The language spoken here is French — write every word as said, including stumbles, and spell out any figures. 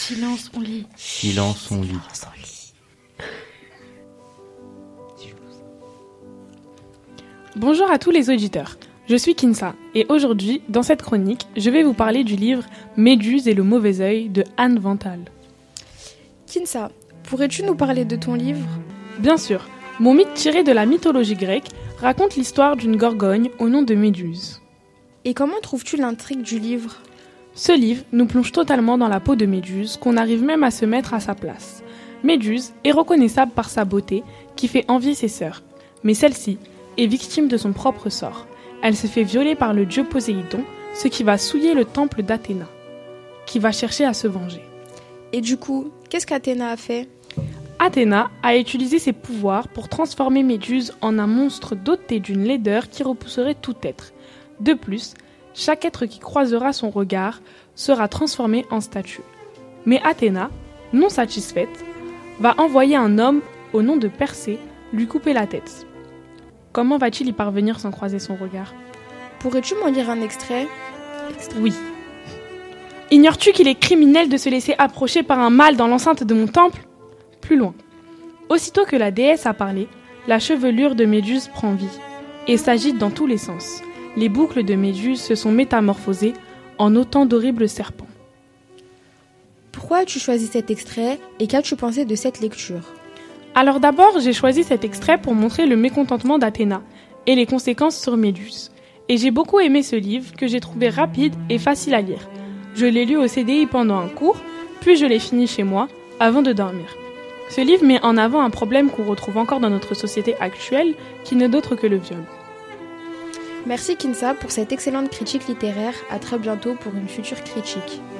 Silence, on lit. Silence, on lit. Silence, on lit. Bonjour à tous les auditeurs, je suis Kinsa et aujourd'hui, dans cette chronique, je vais vous parler du livre Méduse et le mauvais œil de Anne Vental. Kinsa, pourrais-tu nous parler de ton livre ? Bien sûr, mon mythe tiré de la mythologie grecque raconte l'histoire d'une gorgogne au nom de Méduse. Et comment trouves-tu l'intrigue du livre ? Ce livre nous plonge totalement dans la peau de Méduse, qu'on arrive même à se mettre à sa place. Méduse est reconnaissable par sa beauté, qui fait envier ses sœurs. Mais celle-ci est victime de son propre sort. Elle se fait violer par le dieu Poséidon, ce qui va souiller le temple d'Athéna, qui va chercher à se venger. Et du coup, qu'est-ce qu'Athéna a fait ? Athéna a utilisé ses pouvoirs pour transformer Méduse en un monstre doté d'une laideur qui repousserait tout être. De plus, chaque être qui croisera son regard sera transformé en statue. Mais Athéna, non satisfaite, va envoyer un homme au nom de Persée lui couper la tête. Comment va-t-il y parvenir sans croiser son regard ? Pourrais-tu m'en lire un extrait ? Oui. Ignores-tu qu'il est criminel de se laisser approcher par un mâle dans l'enceinte de mon temple ? Plus loin. Aussitôt que la déesse a parlé, la chevelure de Méduse prend vie et s'agite dans tous les sens. Les boucles de Méduse se sont métamorphosées en autant d'horribles serpents. Pourquoi as-tu choisi cet extrait et qu'as-tu pensé de cette lecture ? Alors d'abord, j'ai choisi cet extrait pour montrer le mécontentement d'Athéna et les conséquences sur Méduse. Et j'ai beaucoup aimé ce livre que j'ai trouvé rapide et facile à lire. Je l'ai lu au C D I pendant un cours, puis je l'ai fini chez moi avant de dormir. Ce livre met en avant un problème qu'on retrouve encore dans notre société actuelle, qui n'est d'autre que le viol. Merci Kinsa pour cette excellente critique littéraire. À très bientôt pour une future critique.